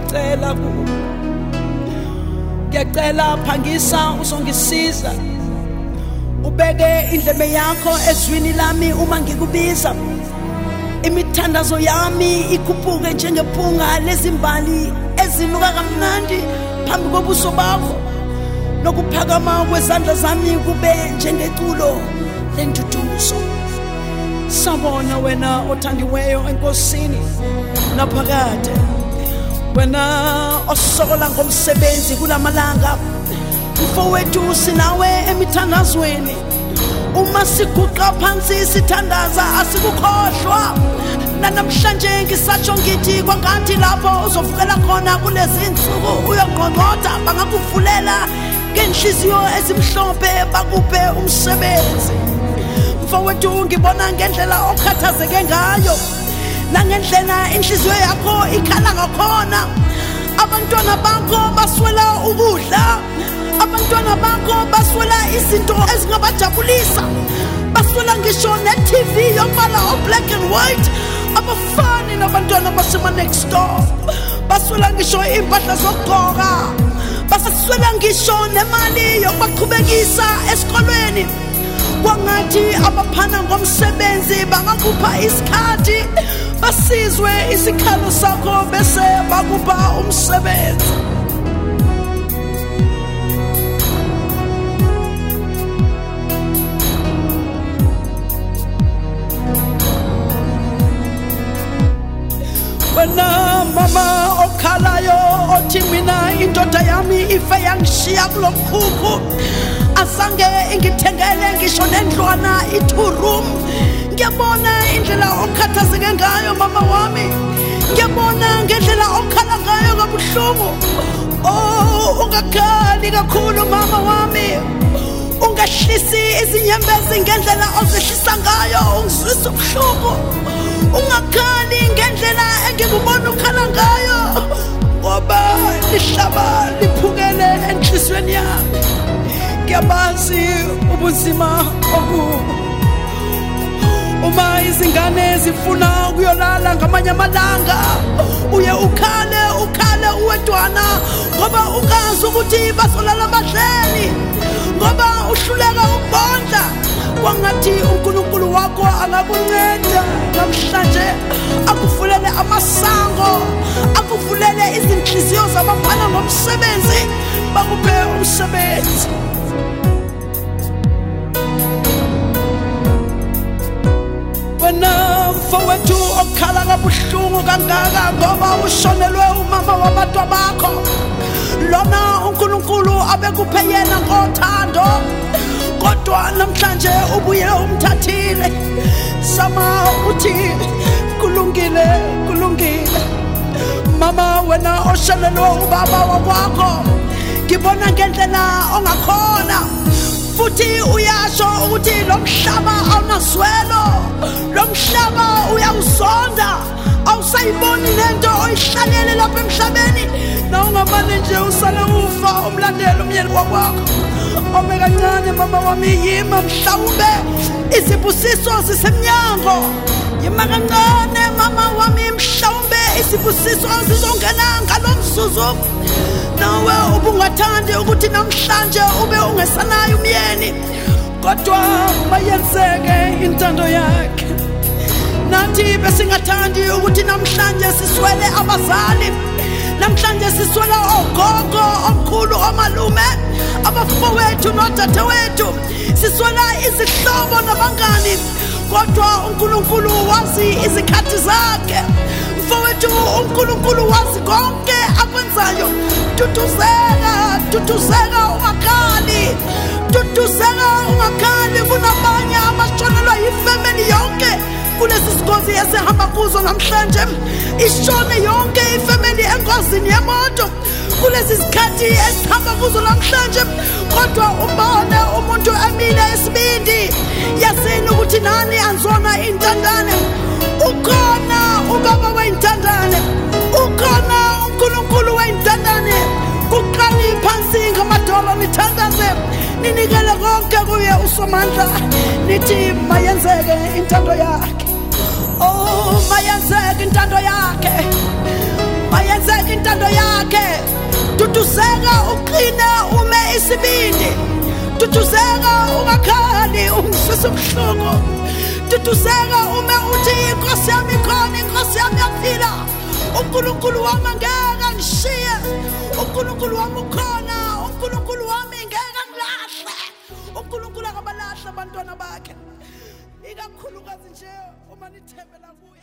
ngiyacela ngiyacela phangisa uzongisiza ubeke indlebe yakho ezwini lami uma ngikubiza imithandazo yami ikhuphuke njengephunga lezimbali ezinuka kamnandi phambi kobuso bakho nokuphakama kwezandla zami kube njengeculo lenduduzo sabona wena othandiweyo enkosini naphakade wena osokola ngomsebenzi kulamalanga mfowethu sinawe emithandazweni uma siguqa phansi sithandaza asikukhohlwa namhlanje ngisatsho ngithi kwangathi lapho uzovukela khona kulezi insuku uyaqoqoda bangakuvulela ngenhliziyo ezimhlophe bakuphe umsebenzi mfowethu ngibona ngendlela okhathazeke ngayo nangendlela inhliziyo yakho ikhala ngakhona abantwana bakho baswela ukudla abantwana bakho baswela izinto ezingabajabulisa baswela ngisho ne-TV yombala o-black and white abafani nabantwana basema next door baswela ngisho impahla zokugqoka basaswela ngisho nemali yokubaqhubekisa esikolweni kwangathi abaphana ngomsebenzi bangakupha isikhathi basizwe isikhalo sakho bese bakupha umsebenzi wena mama okhalayo othi mina indoda yami ife yangishiya kulomkhukhu azange ingithengele ngisho nendlwana i2 room ngiyabona indlela okhathazeke ngayo mama wami ngiyabona ngendlela okhala ngayo kabuhlungu ungakhali kakhulu mama wami ungahlisi izinyembezi ngendlela ozehlisa ngayo ungizwisa ubuhlungu ungakhali ngendlela engikubona ukhala ngayo ngoba lihlaba liphukele enhlizweni yami ngiyabazi ubunzima uma izingane zifuna ukuyolala ngamanye amalanga uye ukhale uwedwana ngoba ungazi ukuthi bazolala badleni ngoba uhluleka ukubondla kwangathi uNkulunkulu wakho angakunceda namhlanje akuvulele amasango akuvulele izinhliziyo zabaphana ngomsebenzi bakuphe umsebenzi wena mfowethu okhala kabuhlungu kangaka ngoba ushonelwe umama wabantu bakho lona uNkulunkulu abekuphe yena ngothando kodwa namhlanje ubuye umthathile sama uthi kulungile mama wena oshonelwe ubaba wakwakho ngibona ngendlela ongakhona futhi uyasho ukuthi lo mhlaba awunazwelo lo mhlaba uyawusonda awusayiboni lento oyihlalele lapha emhlabeni nawungamane nje usale ufa umlandela umyeni wakwakho ome kancane mama wami yima mhlawumbe izibusiso zisemnyango yima kancane mama wami mhlawumbe izibusiso zizongena ngalomzuzu nawe ubungathandi ukuthi namhlanje ube ungesanayo umyeni kodwa mayenzeke intando yakhe nathi besingathandi ukuthi namhlanje siswele abazali namhlanje siswela ogogo omkhulu omalume abafowethu nodadewethu siswela izihlobo nabangani kodwa uNkulunkulu wazi izikhathi zakhe mfowethu uNkulunkulu wazi konke akwenzayo tutuzeka ungakhali kunabanye abashonelwa yifamily yonke kulesi sigozi esihamba kuzo namhlanje ishone yonke ifamily engozini yemoto kulesi sikhathi esihamba kuzo namhlanje kodwa ubone umuntu emile esibindi yasini ukuthi nani anzona intandane ukhona ubaba weintandane ukhona uNkulunkulu weintandane kuqali phansi ngamadolo nithandaze ninikele konke kuye uSomandla nithi mayenzeke intando yakhe oh mayenzeke intando yakhe mayenzeke intando yakhe. Duduzeka uqine ume isibindi. Duduzeka ungakhali ungizwisa ubuhlungu. Duduzeka ume uthi inkosi yami ikhona, inkosi yami yaphila. uNkulunkulu wami angeke angishiye. uNkulunkulu wami ukhona, uNkulunkulu wami ngeke angilahle. uNkulunkulu akabalahla abantwana bakhe, ikakhulukazi nje uma nithembela kuye.